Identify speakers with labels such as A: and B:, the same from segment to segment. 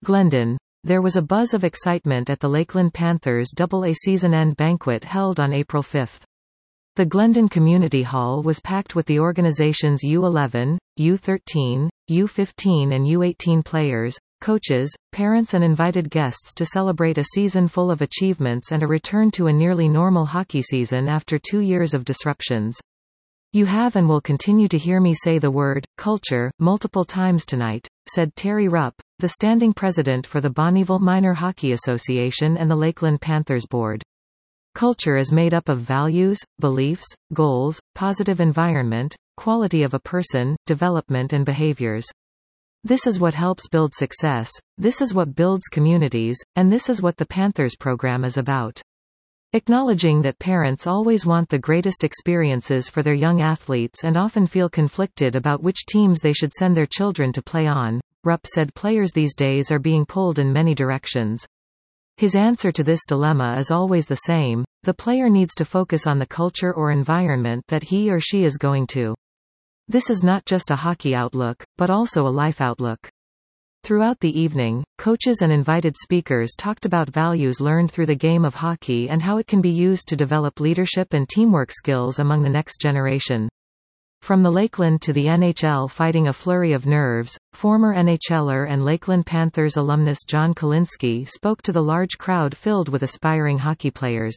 A: Glendon. There was a buzz of excitement at the Lakeland Panthers AA season-end banquet held on April 5. The Glendon Community Hall was packed with the organization's U11, U13, U15 and U18 players, coaches, parents and invited guests to celebrate a season full of achievements and a return to a nearly normal hockey season after 2 years of disruptions. "You have and will continue to hear me say the word, culture, multiple times tonight," said Terry Rupp, the standing president for the Bonnyville Minor Hockey Association and the Lakeland Panthers Board. Culture is made up of values, beliefs, goals, positive environment, quality of a person, development and behaviors. This is what helps build success, this is what builds communities, and this is what the Panthers program is about. Acknowledging that parents always want the greatest experiences for their young athletes and often feel conflicted about which teams they should send their children to play on, Rupp said players these days are being pulled in many directions. His answer to this dilemma is always the same: the player needs to focus on the culture or environment that he or she is going to. This is not just a hockey outlook, but also a life outlook. Throughout the evening, coaches and invited speakers talked about values learned through the game of hockey and how it can be used to develop leadership and teamwork skills among the next generation. From the Lakeland to the NHL fighting a flurry of nerves, former NHLer and Lakeland Panthers alumnus John Kolinsky spoke to the large crowd filled with aspiring hockey players.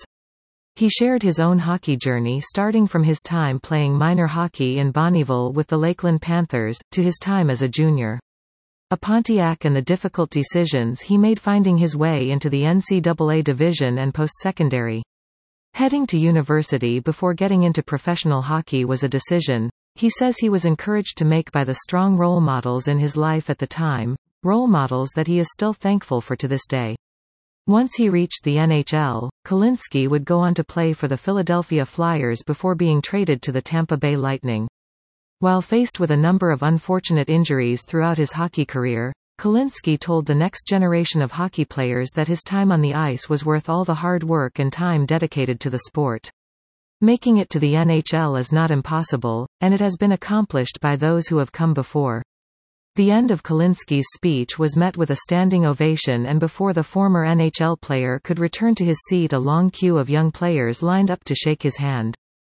A: He shared his own hockey journey starting from his time playing minor hockey in Bonnyville with the Lakeland Panthers, to his time as a junior. A Pontiac and the difficult decisions he made finding his way into the NCAA division and post-secondary. Heading to university before getting into professional hockey was a decision he says he was encouraged to make by the strong role models in his life at the time, role models that he is still thankful for to this day. Once he reached the NHL, Kolinsky would go on to play for the Philadelphia Flyers before being traded to the Tampa Bay Lightning. While faced with a number of unfortunate injuries throughout his hockey career, Kolinsky told the next generation of hockey players that his time on the ice was worth all the hard work and time dedicated to the sport. Making it to the NHL is not impossible, and it has been accomplished by those who have come before. The end of Kolinsky's speech was met with a standing ovation, and before the former NHL player could return to his seat a long queue of young players lined up to shake his hand.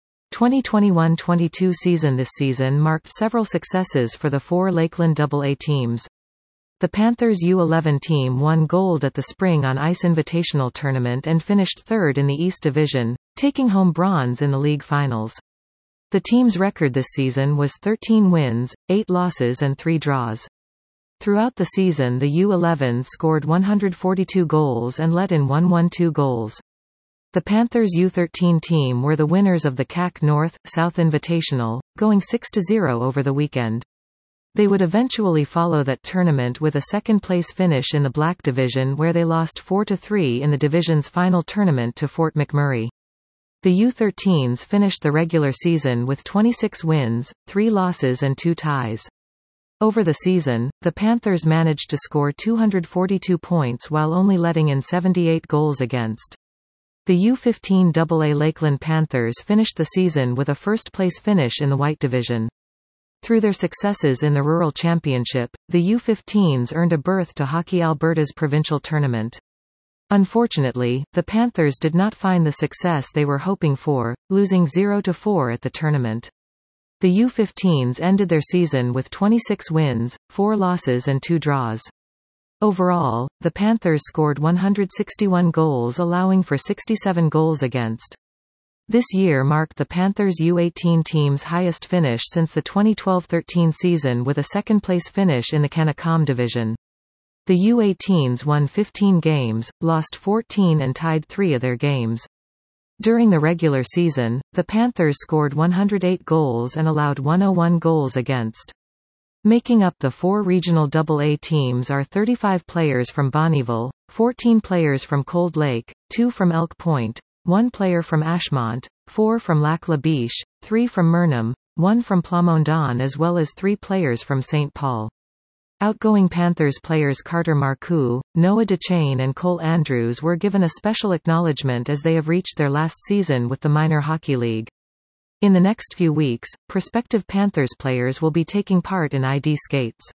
A: 2021-22 season. This season marked several successes for the 4 Lakeland AA teams. The Panthers U11 team won gold at the Spring on Ice Invitational Tournament and finished third in the East Division, taking home bronze in the league finals. The team's record this season was 13 wins, 8 losses and 3 draws. Throughout the season the U11s scored 142 goals and let in 112 goals. The Panthers U13 team were the winners of the CAC North-South Invitational, going 6-0 over the weekend. They would eventually follow that tournament with a second-place finish in the Black Division, where they lost 4-3 in the division's final tournament to Fort McMurray. The U13s finished the regular season with 26 wins, 3 losses and 2 ties. Over the season, the Panthers managed to score 242 points while only letting in 78 goals against. The U15 AA Lakeland Panthers finished the season with a first-place finish in the White Division. Through their successes in the Rural Championship, the U15s earned a berth to Hockey Alberta's provincial tournament. Unfortunately, the Panthers did not find the success they were hoping for, losing 0-4 at the tournament. The U15s ended their season with 26 wins, 4 losses and 2 draws. Overall, the Panthers scored 161 goals, allowing for 67 goals against. This year marked the Panthers U18 team's highest finish since the 2012-13 season, with a second-place finish in the Kanakam division. The U18s won 15 games, lost 14 and tied 3 of their games. During the regular season, the Panthers scored 108 goals and allowed 101 goals against. Making up the 4 regional AA teams are 35 players from Bonnyville, 14 players from Cold Lake, 2 from Elk Point, 1 player from Ashmont, 4 from Lac La Biche, 3 from Murnum, 1 from Plamondon, as well as 3 players from St. Paul. Outgoing Panthers players Carter Marcoux, Noah Duchesne and Cole Andrews were given a special acknowledgement as they have reached their last season with the Minor Hockey League. In the next few weeks, prospective Panthers players will be taking part in ID skates.